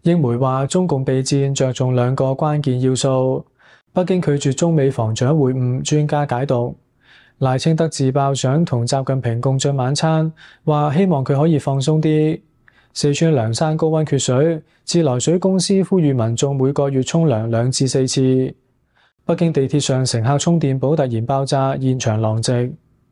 英媒話中共備戰着重兩個關鍵要素，北京拒絕中美防長會晤，專家解讀。賴清德自爆想同習近平共進晚餐，話希望佢可以放鬆啲。四川涼山高溫缺水，自來水公司呼籲民眾每個月沖涼2至4次。北京地鐵上乘客充電寶突然爆炸，現場狼藉。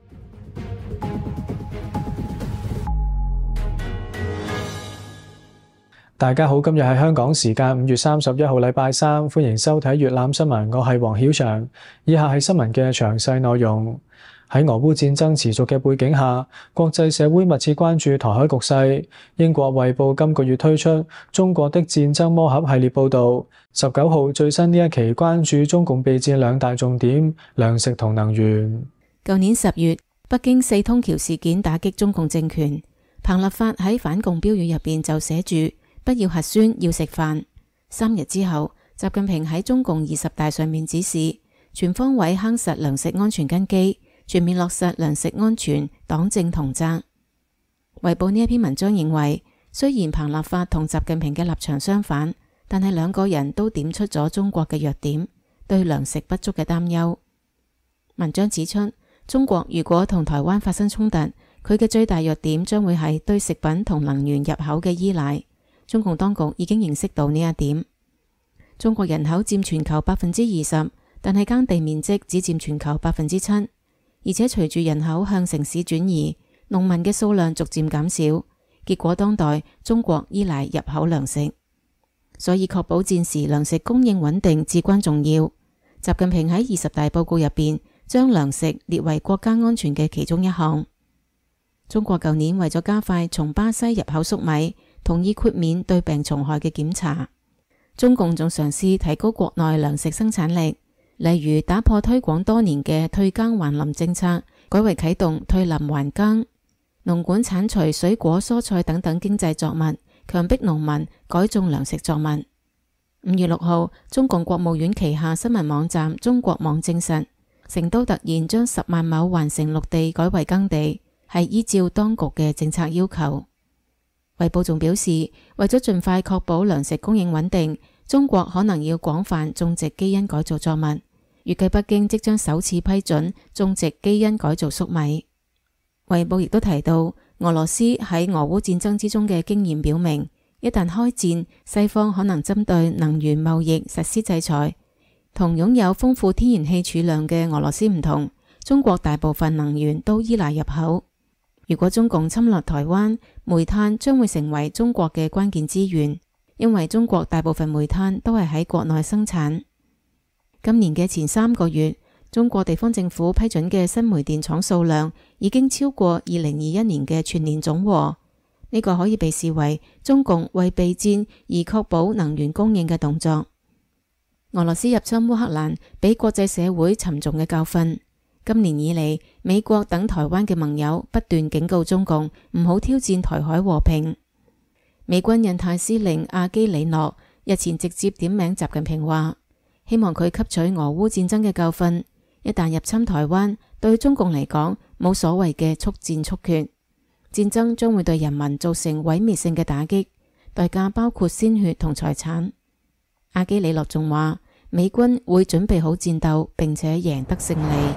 大家好，今日係香港時間5月31號禮拜三，歡迎收睇粵覽新聞，我係黃曉翔。以下係新聞嘅詳細內容。喺俄烏戰爭持續嘅背景下，國際社會密切關注台海局勢。英國衛報今個月推出中國的戰爭魔盒系列報導，19號最新呢一期關注中共備戰兩大重點：糧食同能源。 舊年10月，北京四通橋事件打擊中共政權，彭立發喺反共標語入邊就寫住不要核酸，要食飯。3日之後，習近平喺中共20大上面指示全方位夯實糧食安全根基，全面落實糧食安全黨政同責。衛報呢一篇文章認為，雖然彭立發同習近平嘅立場相反，但係兩個人都點出咗中國嘅弱點，對糧食不足嘅擔憂。文章指出，中國如果同台灣發生衝突，佢嘅最大弱點將會係對食品同能源入口嘅依賴。中共當局已經認識到呢一點。中國人口佔全球20%，但係耕地面積只佔全球7%，而且隨住人口向城市轉移，農民嘅數量逐漸減少，結果當代中國依賴入口糧食，所以確保戰時糧食供應穩定至關重要。習近平喺20大報告入邊將糧食列為國家安全嘅其中一項。中國舊年為咗加快從巴西入口粟米，同意豁免對病蟲害嘅檢查。中共仲嘗試提高國內糧食生產力，例如打破推廣多年嘅退耕還林政策，改為啟動退林還耕。農管剷除水果蔬菜等等經濟作物，強迫農民改種糧食作物。5月6號，中共國務院旗下新聞網站中國網證實，成都突然將10萬畝環城綠地改為耕地，係依照當局嘅政策要求。衛報仲表示，為咗盡快確保糧食供應穩定，中國可能要廣泛種植基因改造作物。預計北京即將首次批准種植基因改造粟米。衛報亦都提到，俄羅斯喺俄烏戰爭之中嘅經驗表明，一旦開戰，西方可能針對能源貿易實施制裁。同擁有豐富天然氣儲量嘅俄羅斯唔同，中國大部分能源都依賴入口。如果中共侵略台灣，煤炭將會成為中國嘅關鍵資源，因為中國大部分煤炭都係喺國內生產。今年嘅前3個月，中國地方政府批准嘅新煤電廠數量已經超過2021年嘅全年總和，呢個可以被視為中共為備戰而確保能源供應嘅動作。俄羅斯入侵烏克蘭，俾國際社會沉重嘅教訓。今年以嚟，美國等台灣嘅盟友不斷警告中共唔好挑戰台海和平。美軍印太司令阿基里諾日前直接點名習近平話，希望佢吸取俄烏戰爭嘅教訓，一旦入侵台灣，對中共嚟講冇所謂嘅速戰速決，戰爭將會對人民造成毀滅性嘅打擊，代價包括鮮血同財產。阿基里諾仲話，美軍會準備好戰鬥，並且贏得勝利。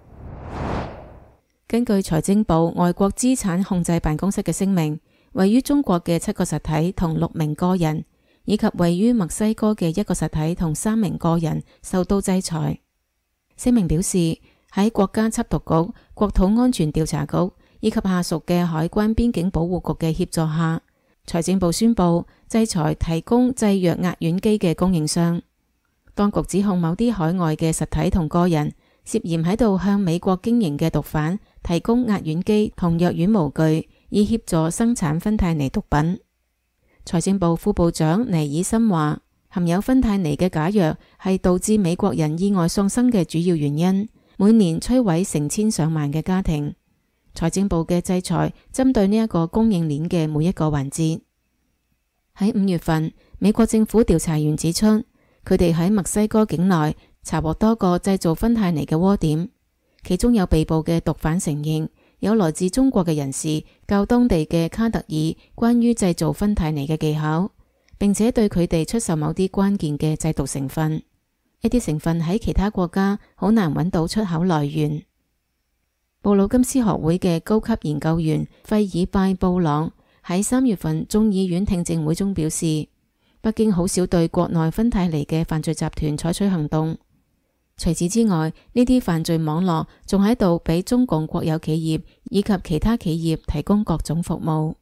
根據財政部外國資產控制辦公室嘅聲明，位於中國嘅7個實體同6名個人，以及位於墨西哥嘅1個實體同3名個人受到制裁。聲明表示，喺國家緝毒局、國土安全調查局以及下屬嘅海關邊境保護局嘅協助下，財政部宣布制裁提供製藥壓丸機嘅供應商。當局指控某啲海外嘅實體同個人涉嫌喺度向美國經營嘅毒販提供壓丸機同藥丸模具，以協助生產芬太尼毒品。財政部副部長尼爾森話，含有芬太尼嘅假藥係導致美國人意外喪生嘅主要原因，每年摧毀成千上萬嘅家庭。財政部嘅制裁針對呢一個供應鏈嘅每一個環節。喺5月份，美國政府調查員指出，佢哋喺墨西哥境內查獲多個製造芬太尼嘅窩點，其中有被捕嘅毒販承認有來自中國嘅人士教當地嘅卡特爾關於製造芬太尼嘅技巧， 並且對佢哋出售某啲關鍵嘅製毒成分。呢啲成分喺其他國家好難揾到出口來源。布魯金斯學會嘅高級研究員費爾拜布朗喺3月份眾議院聽證會中表示，北京好少對國內芬太尼嘅犯罪集團採取行動。除此之外，呢啲犯罪網絡仲喺度俾中共國有企業以及其他企業提供各種服務。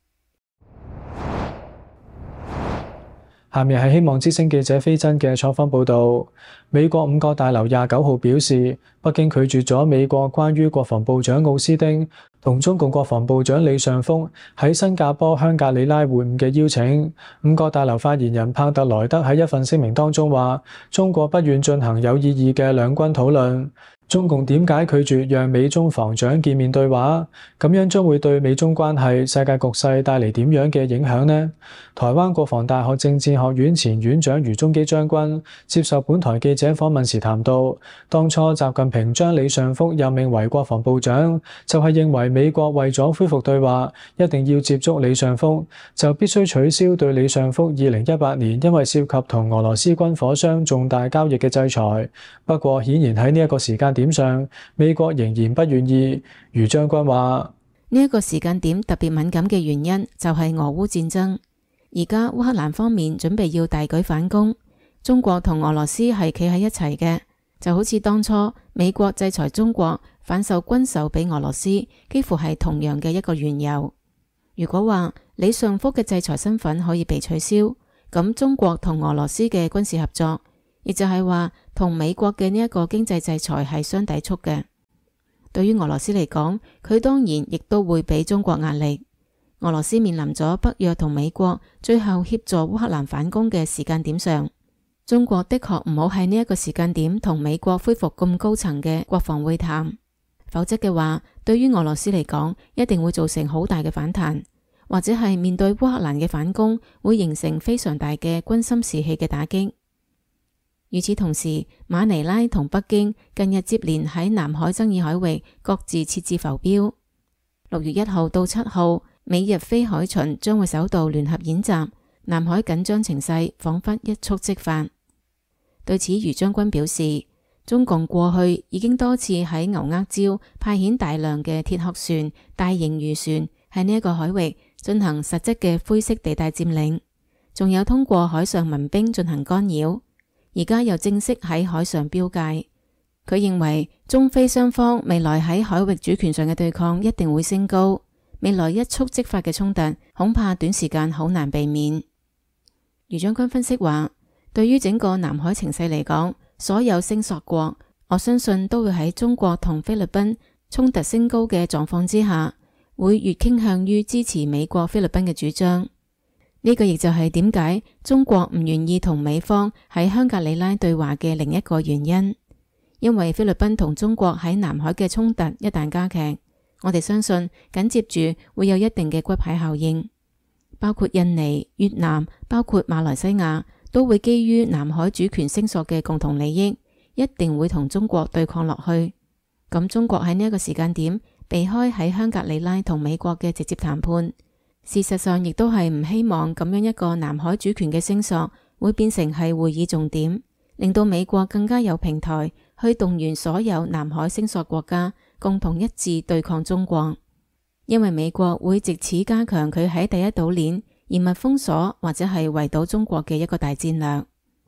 下面係希望之聲記者飛真嘅採訪報導。美國五角大樓29號表示，北京拒絕咗美國關於國防部長奧斯汀同中共國防部長李尚福喺新加坡香格里拉會晤嘅邀請。五角大樓發言人帕特萊德喺一份聲明當中話，中國不願進行有意義嘅兩軍討論。中共點解拒絕讓美中防長見面對話？咁樣將會對美中關係、世界局勢帶嚟點樣嘅影響呢？台灣國防大學政治學院前院長余宗基將軍接受本台記者訪問時談到，當初習近平將李尚福任命為國防部長，就係認為美國為咗恢復對話，一定要接觸李尚福，就必須取消對李尚福2018年因為涉及同俄羅斯軍火商重大交易嘅制裁。不過顯然喺呢一個時間點上，美國仍然不願意。余將軍話： 呢一個時間點特別敏感嘅原因就係俄烏戰爭。而家烏克蘭方面準備要大舉反攻，中國同俄羅斯係企喺一齊嘅，就好似當初美國制裁中國販售軍售俾俄羅斯，幾乎係同樣嘅一個緣由。如果話李尚福嘅制裁身份可以被取消，咁中國同俄羅斯嘅軍事合作，亦就係話同美國嘅呢一個經濟制裁係相抵觸嘅。對於俄羅斯嚟講，佢當然亦都會俾中國壓力。俄羅斯面臨咗北約同美國最後協助烏克蘭反攻嘅時間點上，中國的確唔好喺呢一個時間點同美國恢復咁高層嘅國防會談，否則嘅話，對於俄羅斯嚟講，一定會造成好大嘅反彈，或者係面對烏克蘭嘅反攻，會形成非常大嘅軍心士氣嘅打擊。與此同時，馬尼拉同北京近日接連喺南海爭議海域各自設置浮標。6月1號到7號，美日菲海巡將會首度聯合演習，南海緊張情勢仿佛一觸即發。對此，余將軍表示，中共過去已經多次喺牛軛礁派遣大量嘅鐵殼船、大型漁船喺呢一個海域進行實質嘅灰色地帶佔領，仲有通過海上民兵進行干擾。而家又正式喺海上標界。佢認為中菲雙方未來喺海域主權上嘅對抗一定會升高，未來一觸即發嘅衝突恐怕短時間好難避免。余將軍分析話，對於整個南海情勢嚟講，所有聲索國我相信都會喺中國同菲律賓衝突升高嘅狀況之下，會越傾向於支持美國菲律賓嘅主張。呢個亦就係點解中國唔願意同美方喺香格里拉對話嘅另一個原因，因為菲律賓同中國喺南海嘅衝突一旦加劇，我哋相信緊接住會有一定嘅骨牌效應，包括印尼、越南，包括馬來西亞，都會基於南海主權聲索嘅共同利益，一定會同中國對抗落去。咁中國喺呢一個時間點避開喺香格里拉同美國嘅直接談判，事實上亦都係唔希望咁樣一個南海主權嘅聲索會變成係會議重點，令到美國更加有平台去動員所有南海聲索國家共同一致對抗中國，因為美國會藉此加強佢喺第一島鏈嚴密封鎖或者係圍堵中國嘅一個大戰略。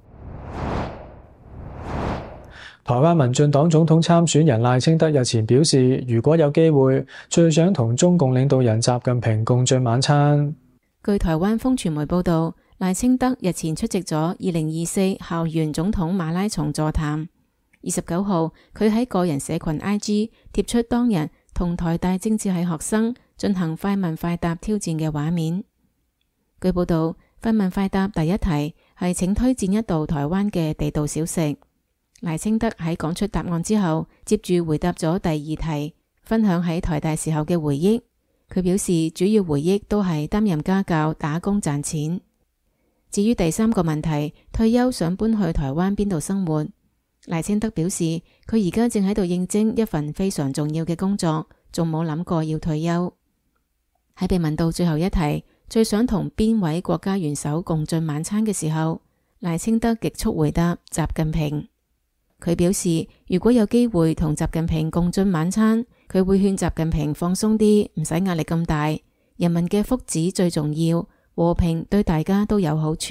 台灣民進黨總統參選人賴清德日前表示，如果有機會，最想同中共領導人習近平共進晚餐。 據台灣風傳媒報道，賴清德日前出席咗2024校園總統馬拉松座談。29號，佢喺個人社群 IG 貼出當日同台大政治系學生進行快問快答挑戰嘅畫面。據報道，快問快答第一題係請推薦一道台灣嘅地道小食。賴清德喺講出答案之後，接住回答咗第二題，分享喺台大時候嘅回憶。佢表示主要回憶都係擔任家教、打工賺錢。至於第三個問題，退休想搬去台灣邊度生活，賴清德表示佢而家正喺度應徵一份非常重要嘅工作，仲冇諗過要退休。喺被問到最後一題， 最想同邊位國家元首共進晚餐嘅時候，賴清德極速回答習近平。佢表示，如果有機會同習近平共進晚餐，佢會勸習近平放鬆啲，唔使壓力咁大，人民嘅福祉最重要，和平對大家都有好處。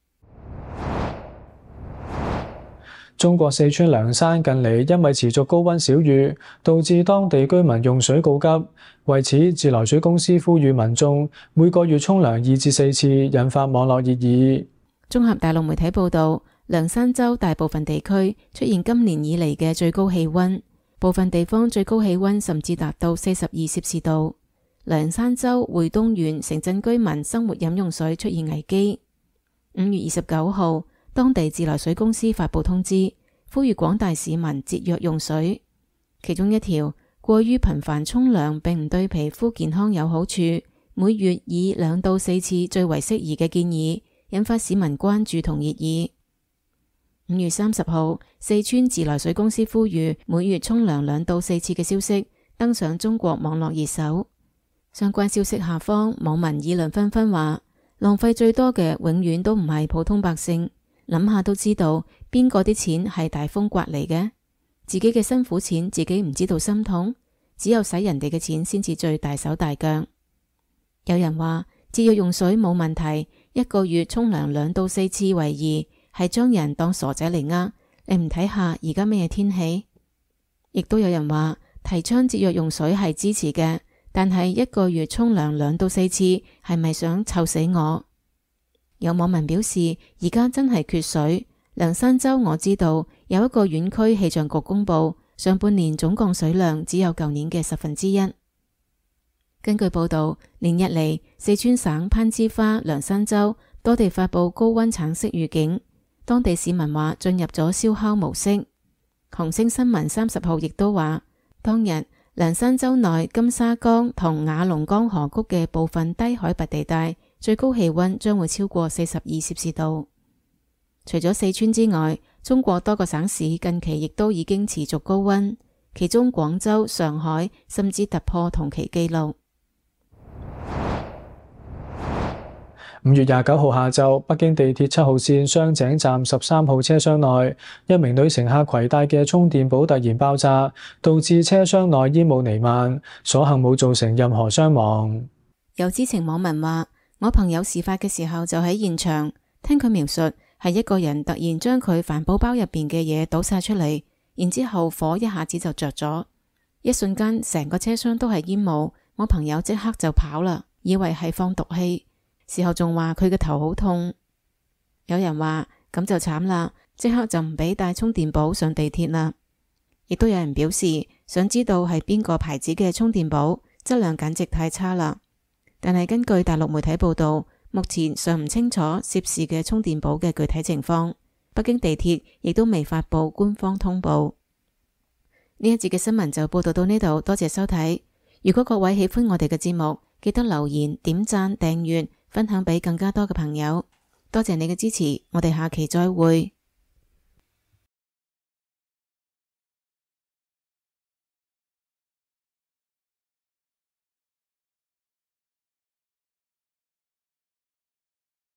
中國四川涼山近嚟因為持續高溫少雨，導致當地居民用水告急。為此，自來水公司呼籲民眾每個月沖涼2至4次，引發網絡熱議。 綜合大陸媒體報道，涼山州大部分地區出現今年以嚟嘅最高氣溫，部分地方最高氣溫甚至達到42攝氏度。涼山州會東縣城鎮居民生活飲用水出現危機。5月29號，當地自來水公司發布通知，呼籲廣大市民節約用水。其中一條，過於頻繁沖涼並唔對皮膚健康有好處，每月以2到4次最為適宜嘅建議，引發市民關注同熱議。5月30號，四川自來水公司呼籲每月沖涼2到4次嘅消息登上中國網絡熱搜。相關消息下方，網民議論紛紛話，浪費最多嘅永遠都唔係普通百姓，諗下都知道邊個啲錢係大風刮嚟嘅，自己嘅辛苦錢自己唔知道心痛，只有使人哋嘅錢先至最大手大腳。有人話節約用水冇問題，一個月沖涼2到4次為宜，係將人當傻仔嚟呃，你唔睇下而家咩天氣？亦都有人話提倡節約用水係支持嘅，但係一個月沖涼2到4次係咪想臭死我？有網民表示而家真係缺水。涼山州我知道有一個縣區氣象局公布，上半年總降水量只有舊年嘅1/10。根據報道，連日嚟四川省攀枝花、涼山州多地發布高溫橙色預警，當地市民話進入咗燒烤模式。紅星新聞30號亦都話，當日涼山州內金沙江同雅砻江河谷嘅部分低海拔地帶最高氣溫將會超過42攝氏度。除咗四川之外，中國多個省市近期亦都已經持續高溫，其中廣州、上海甚至突破同期紀錄。 5月29號下晝，北京地鐵7號線雙井站13號車廂內，一名女乘客攜帶嘅充電寶突然爆炸，導致車廂內煙霧彌漫，所幸冇造成任何傷亡。 有知情網民話，我朋友事發嘅時候就喺現場，聽佢描述係一個人突然將佢帆布包入邊嘅嘢倒晒出嚟，然之後火一下子就着咗，一瞬間成個車廂都係煙霧，我朋友即刻就跑啦，以為係放毒氣，事後仲話佢嘅頭好痛。有人話咁就慘啦，即刻就唔俾帶充電寶上地鐵啦。亦都有人表示想知道係邊個牌子嘅充電寶，質量簡直太差啦。但係根據大陸媒體報道，目前尚唔清楚涉事嘅充電寶嘅具體情況，北京地鐵亦都未發布官方通報。呢一節嘅新聞就報道到呢度，多謝收睇。如果各位喜歡我哋嘅節目，記得留言、點讚、訂閱、分享俾更加多嘅朋友。多謝你嘅支持，我哋下期再會。